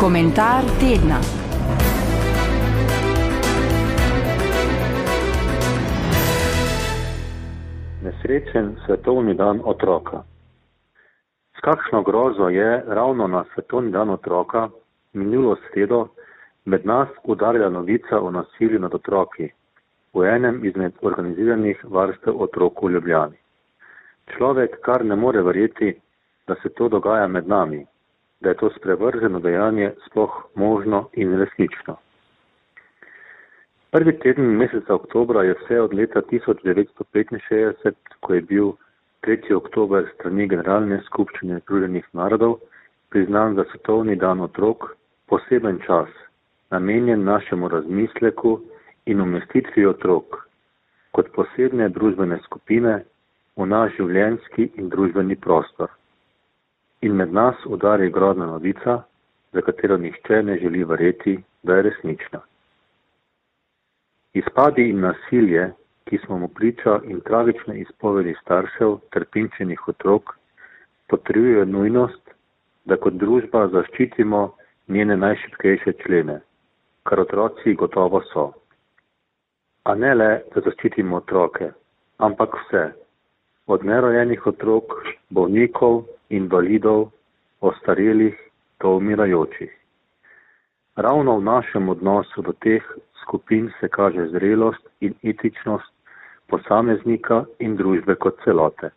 Komentar tedna. Nesrečen svetovni dan otroka. S kakšno grozo je ravno na svetovni dan otroka minulo sredo med nas udarila novica o nasilju nad otroki v enem izmed organiziranih varstev otrok v Ljubljani. Človek kar ne more verjeti, da se to dogaja med nami, da je to sprevrženo dejanje sploh možno in resnično. Prvi teden meseca oktobra je vse od leta 1965, ko je bil 3. oktober strani Generalne skupščine Združenih narodov priznan za svetovni dan otrok, poseben čas, namenjen našemu razmisleku in umestitvi otrok kot posebne družbene skupine v naš življenjski in družbeni prostor. In med nas udari grozna novica, za katero nihče ne želi verjeti, da je resnična. Izpadi in nasilje, ki smo mu priča, in tragične izpovedi staršev trpinčenih otrok potrjujejo nujnost, da kot družba zaščitimo njene najšibkejše člene, kar otroci gotovo so. A ne le, da zaščitimo otroke, ampak vse, od nerojenih otrok, bolnikov, invalidov, ostarelih do umirajočih. Ravno v našem odnosu do teh skupin se kaže zrelost in etičnost posameznika in družbe kot celote.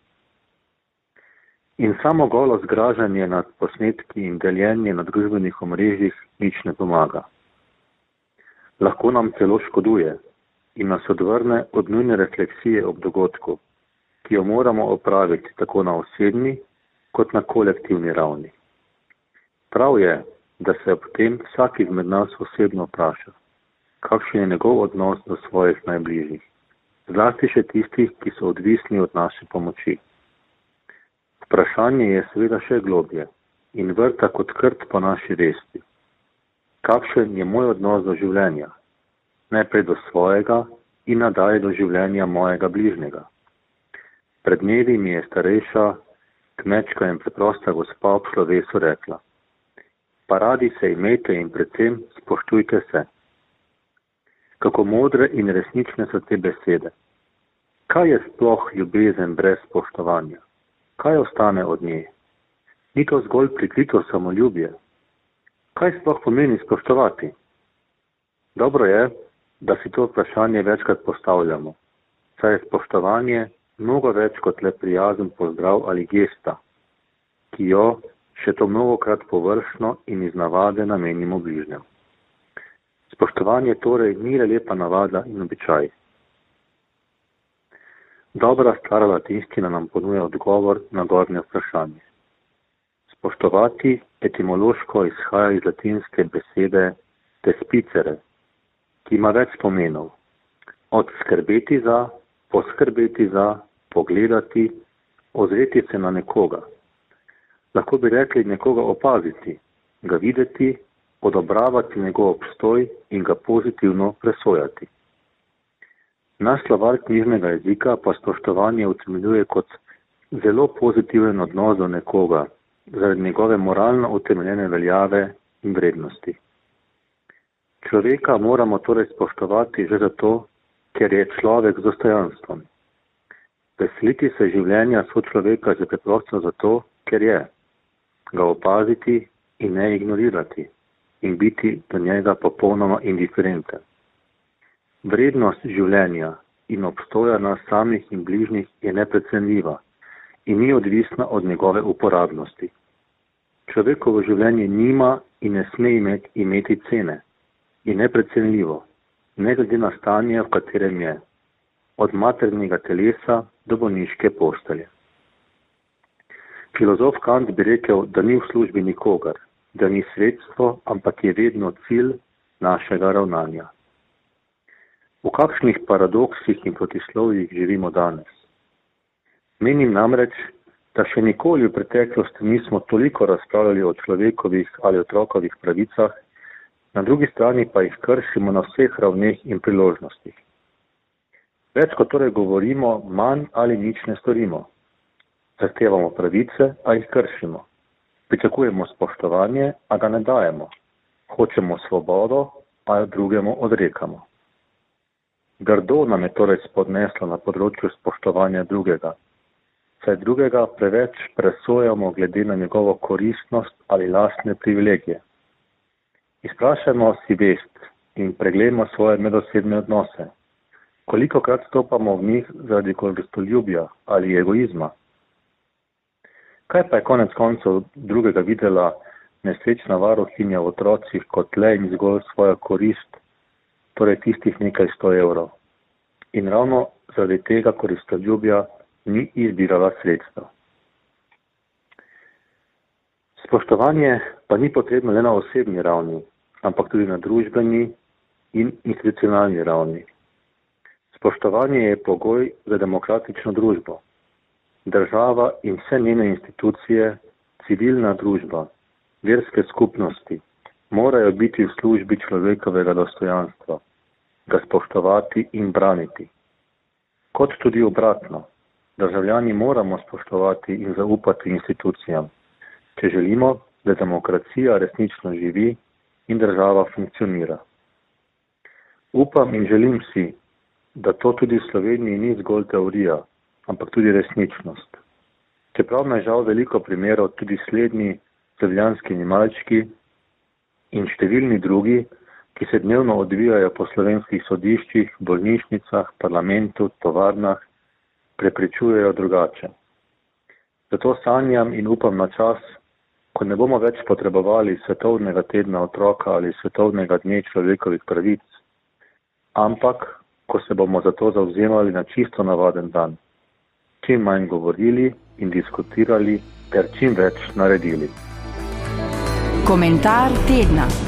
In samo golo zgražanje nad posnetki in deljenje na družbenih omrežjih nič ne pomaga. Lahko nam celo škoduje in nas odvrne od nujne refleksije ob dogodku, ki jo moramo opraviti tako na osebni kot na kolektivni ravni. Prav je, da se ob tem vsak izmed nas osebno vpraša, kakšen je njegov odnos do svojih najbližjih, zlasti še tistih, ki so odvisni od naše pomoči. Vprašanje je seveda še globje in vrta kot krt po naši vesti. Kakšen je moj odnos do življenja, najprej do svojega in nadalje do življenja mojega bližnjega. Pred dnevi mi je starejša, kmečka in preprosta gospa ob slovesu rekla: pa radi se imejte in predvsem spoštujte se. Kako modre in resnične so te besede. Kaj je sploh ljubezen brez spoštovanja? Kaj ostane od nje? Ni to zgolj prikrito samoljubje? Kaj sploh pomeni spoštovati? Dobro je, da si to vprašanje večkrat postavljamo, saj je spoštovanje mnogo več kot le prijazen pozdrav ali gesta, ki jo še to mnogokrat površno in iz navade namenimo bližnjem. Spoštovanje torej ni le lepa navada in običaj. Dobra stara latinščina nam ponuja odgovor na gornje vprašanje. Spoštovati etimološko izhaja iz latinske besede despicere, ki ima več pomenov. Od skrbeti za, poskrbeti za, pogledati, ozreti se na nekoga. Lahko bi rekli nekoga opaziti, ga videti, odobravati njegov obstoj in ga pozitivno presojati. Naš slovar knjižnega jezika pa spoštovanje utemeljuje kot zelo pozitiven odnos do nekoga, zaradi njegove moralno utemeljene veljave in vrednosti. Človeka moramo torej spoštovati že zato, ker je človek z dostojanstvom. Veseliti se življenja sočloveka že preprosto zato, ker je. Ga opaziti in ne ignorirati in biti do njega popolnoma indiferenten. Vrednost življenja in obstoja nas samih in bližnjih je neprecenljiva in ni odvisna od njegove uporabnosti. Človekovo življenje nima in ne sme imeti cene in neprecenljivo, ne glede na stanje, v katerem je, od maternega telesa do bolniške postelje. Filozof Kant bi rekel, da ni v službi nikogar, da ni sredstvo, ampak je vedno cilj našega ravnanja. V kakšnih paradoksih in protislovjih živimo danes? Menim namreč, da še nikoli v preteklosti nismo toliko razpravljali o človekovih ali otrokovih pravicah, na drugi strani pa jih kršimo na vseh ravneh in priložnostih. Več kot torej govorimo, manj ali nič ne storimo. Zahtevamo pravice, a jih kršimo. Pričakujemo spoštovanje, a ga ne dajemo. Hočemo svobodo, a jo drugemu odrekamo. Grdo nam je torej spodneslo na področju spoštovanja drugega, saj drugega preveč presojamo glede na njegovo koristnost ali lastne privilegije. Izprašajmo si vest in pregledajmo svoje medosebne odnose. Kolikokrat stopamo v njih zaradi koristoljubja ali egoizma? Kaj pa je konec koncev drugega videla nesrečna varuhinja v otrocih kot le in zgolj svoja korist, torej tistih nekaj 100 evrov? In ravno zaradi tega koristoljubja ni izbirala sredstev. Spoštovanje pa ni potrebno le na osebni ravni, ampak tudi na družbeni in institucionalni ravni. Spoštovanje je pogoj za demokratično družbo. Država in vse njene institucije, civilna družba, verske skupnosti morajo biti v službi človekovega dostojanstva, ga spoštovati in braniti. Kot tudi obratno, državljani moramo spoštovati in zaupati institucijam, če želimo, da demokracija resnično živi in država funkcionira. Upam in želim si, da to tudi v Sloveniji ni zgolj teorija, ampak tudi resničnost. Čeprav me žal veliko primerov tudi slednji ljubljanskimi malčki in številni drugi, ki se dnevno odvijajo po slovenskih sodiščih, bolnišnicah, parlamentu, tovarnah, prepričujejo drugače. Zato sanjam in upam na čas, ko ne bomo več potrebovali svetovnega tedna otroka ali svetovnega dne človekovih pravic, ampak ko se bomo za to zavzemali na čisto navaden dan, čim manj govorili in diskutirali ter čim več naredili. Komentar tedna.